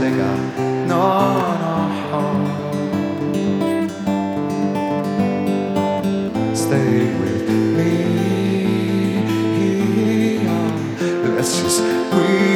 legal. No, no. Stay with me. Let's just breathe.